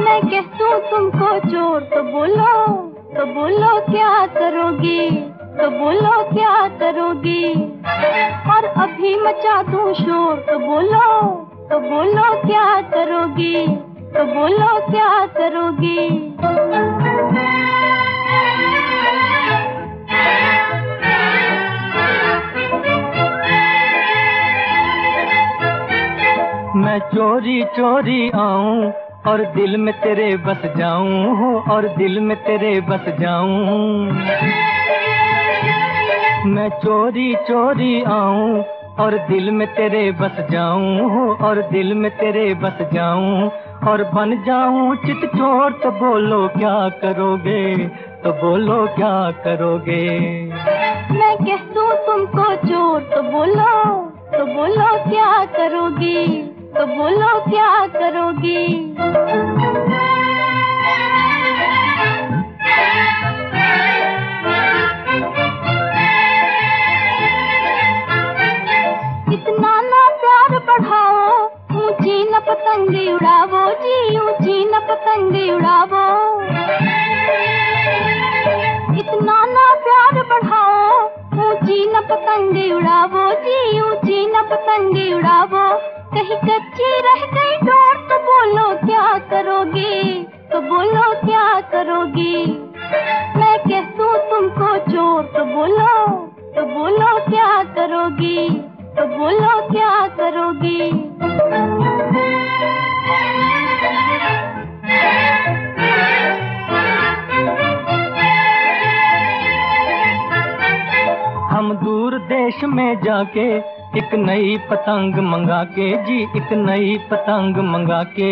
मैं कह दूं तुमको चोर तो बोलो क्या करोगी, तो बोलो क्या करोगी। और अभी मचा दूं शोर तो बोलो क्या करोगी, तो बोलो क्या करोगी। मैं चोरी चोरी आऊं और दिल में तेरे बस जाऊं, और दिल में तेरे बस जाऊं। मैं चोरी चोरी आऊं और दिल में तेरे बस जाऊं, और दिल में तेरे बस जाऊं। और बन जाऊं चित चोर तो बोलो क्या करोगे, तो बोलो क्या करोगे। मैं कह दूं तुमको चोर तो बोलो क्या करोगी, तो बोलो क्या करोगी। इतना ना प्यार बढ़ाओ, ऊंची न पतंगी उड़ावो जी, ऊंची न पतंगी उड़ावो। इतना ना प्यार बढ़ाओ, ऊंची न पतंगी उड़ावो जी, ऊंची न पतंगी उड़ावो। कहीं कच्ची रह गई डोर तो बोलो क्या करोगी, तो बोलो क्या करोगी। मैं कह दूं तुमको चोर तो बोलो क्या करोगी, तो बोलो क्या करोगी। हम दूर देश में जाके एक नई पतंग मंगा के जी, एक नई पतंग मंगा के।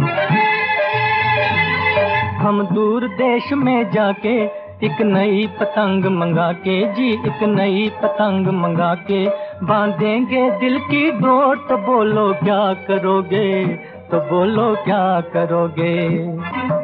हम दूर देश में जाके एक नई पतंग मंगा के जी, एक नई पतंग मंगा के। बांधेंगे दिल की डोर तो बोलो क्या करोगे, तो बोलो क्या करोगे।